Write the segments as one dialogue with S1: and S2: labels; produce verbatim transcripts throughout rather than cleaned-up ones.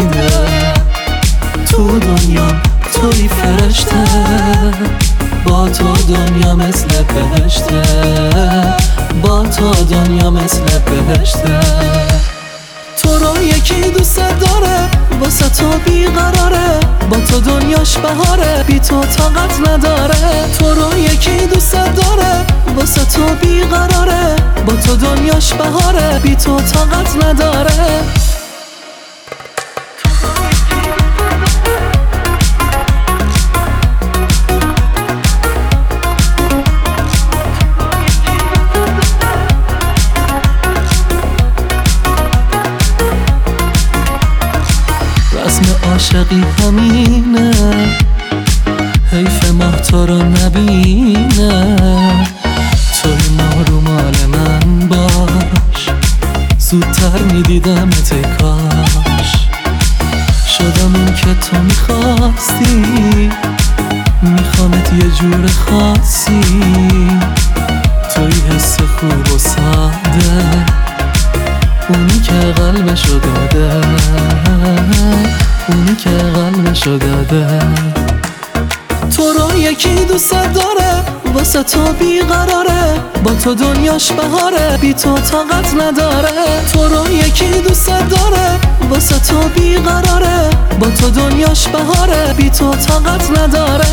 S1: میده. تو دنیا توی فرشته، با تو دنیا مثل بهشته، با تو دنیا مثل بهشته. تو رو یکی دوست داره، واسه تو بیقراره، با تو دنیاش بهاره، بی تو طاقت نداره. تو رو یکی دوست داره، واسه تو بیقراره، با تو دنیاش بهاره، بی تو طاقت نداره. رسم عاشقی همینه، حیف ماه تو رو نبینه. توی ما رو مال من باش، زودتر میدیدمت ای کاش. شدم این که تو میخواستی، میخوامت یه جور خاصی. توی حس خوب و ساده، اونی که قلبشو داده، اونی که قلبشو داده. تو رو یکی دوست داره، واسه تو بیقراره، با تو دنیاش بهاره، بی تو طاقت نداره. تو رو یکی دوست داره، واسه تو بیقراره، با تو دنیاش بهاره، بی تو طاقت نداره.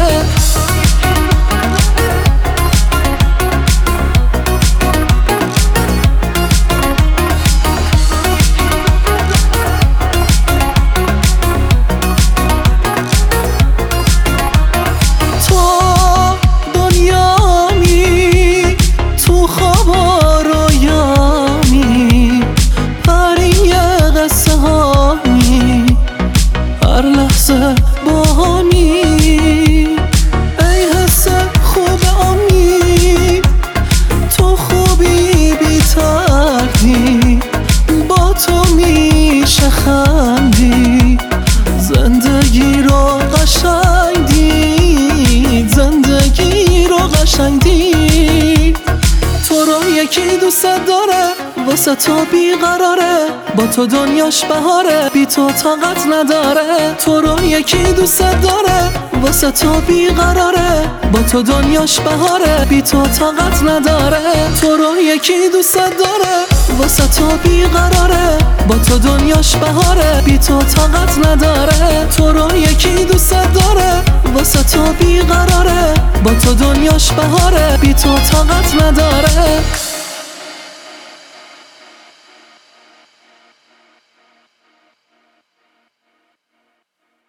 S1: هر لحظه باهمی، ای حس خوب امید، تو خوبی بی تردی، با تو میشه خندی. زندگی رو قشنگ دید، زندگی رو قشنگ دید. تو رو یکی دوست داره، واسه تو بیقراره، با تو دنیاش بهاره، بی تو طاقت نداره. تو رو یکی دوست داره، واسه تو بیقراره، با تو دنیاش بهاره، بی تو طاقت نداره. تو رو یکی دوست داره، واسه تو بیقراره، با تو دنیاش بهاره، بی تو طاقت نداره. تو رو یکی دوست داره، واسه تو بیقراره، با تو دنیاش بهاره، بی تو طاقت نداره.